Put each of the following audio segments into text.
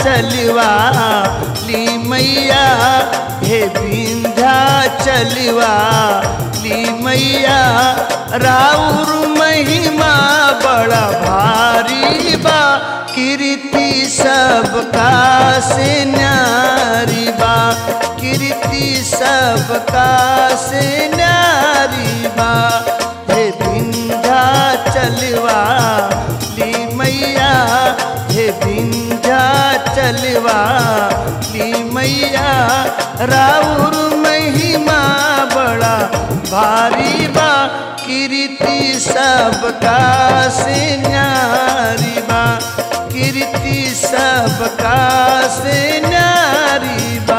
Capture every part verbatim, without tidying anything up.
चलवा ली मैया हे विंध्या चलवा ली मैया राउर महिमा बड़ा भारी बा कीर्ति सबका से न्यारी बा कीर्ति सबका से न्यारी बा हे विंध्या चलवा ली मैया हे विंध्या चलवा ली मैया राउर महिमा बड़ा भारी बा कीर्ति सबका से न्यारी बा कीर्ति सबका से न्यारी बा।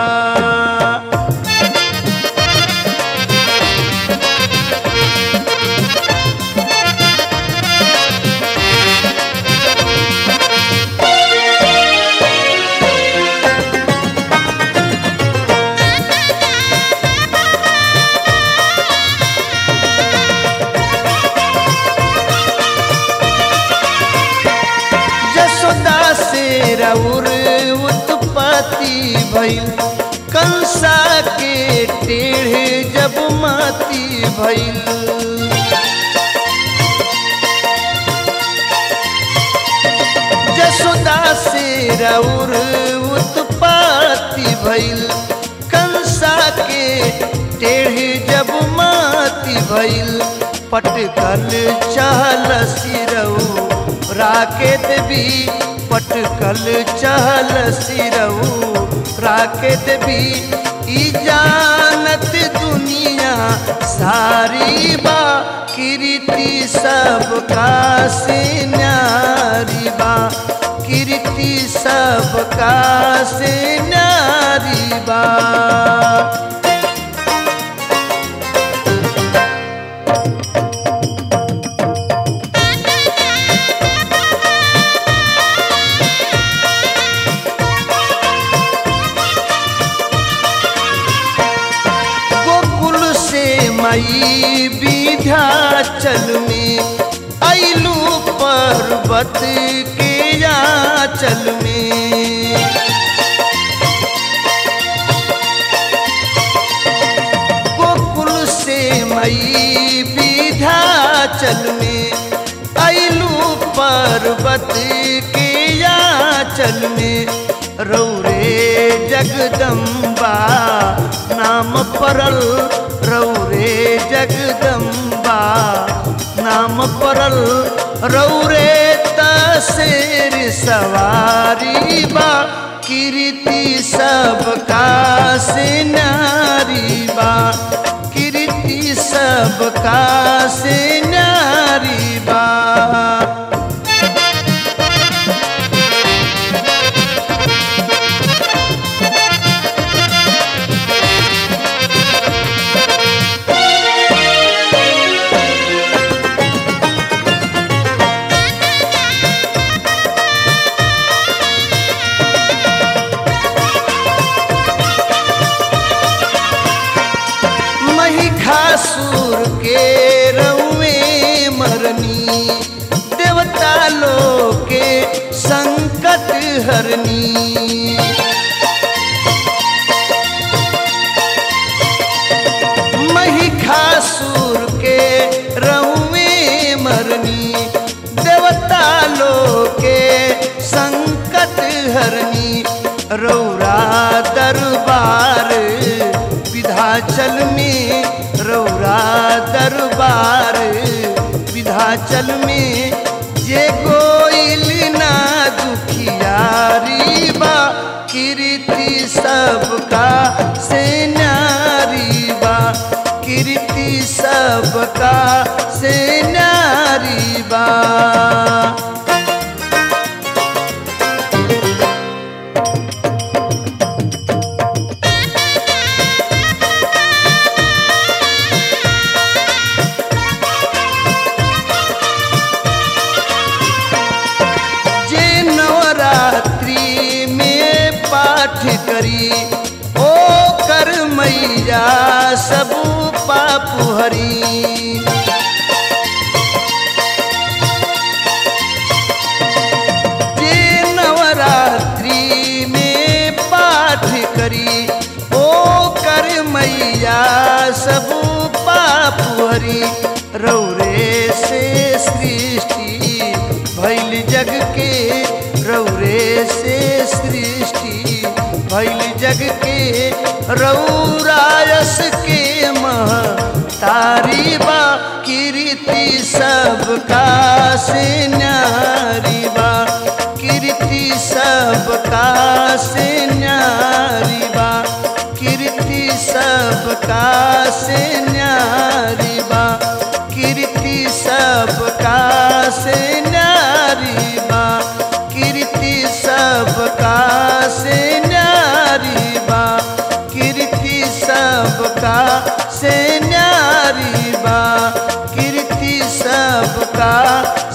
राउर उत्पत्ति भइल कंसा के टेढ़े जब माती भइल जसोदा से राउर उत्पत्ति भइल कंसा के टेढ़े जब माती भइल पटकल चहल सिरऊ राकेत भी पटकल चहल सिरऊ राकेत भी ई जानत दुनिया सारी बा कीर्ति सबका से न्यारी बा कीर्ति सबका से न्यारी बा। मई विंध्याचल में आइलू पर्वत के आंचल में गोकुल से मई विंध्याचल में आइलू पर्वत के आंचल में रौरे जगदम्बा नाम परल रौरे जगदम्बा नाम परल रौरे तसेर सवारी बा कीर्ति सबका से न्यारी बा कीर्ति सबका से न्यारी बा। महिषासुर के रउए मरनी देवता लोग के संकट हरनी महिषासुर के रउए मरनी देवता लोग के संकट हरनी रौरा दरबार विंध्याचल में रौरा दरबार विंध्याचल में जे गोइल ना दुखियारी बा कीर्ति सबका से न्यारी बा कीर्ति सबका से न्यारी बा। करी ओ कर मैया सब पाप हरी जे नवरात्रि सब पाप हरी। रौरे से सृष्टि भइल जग के, रौरे से सृष्टि भइल जग के। रौरायस के महतारी बा, कीर्ति सबका से न्यारी बा, कीर्ति सबका से न्यारी बा, कीर्ति सबका से न्यारी बा, कीर्ति सबका से न्यारी बा, कीर्ति सबका से न्यारी बा, कीर्ति सबका से न्यारी बा, कीर्ति सबका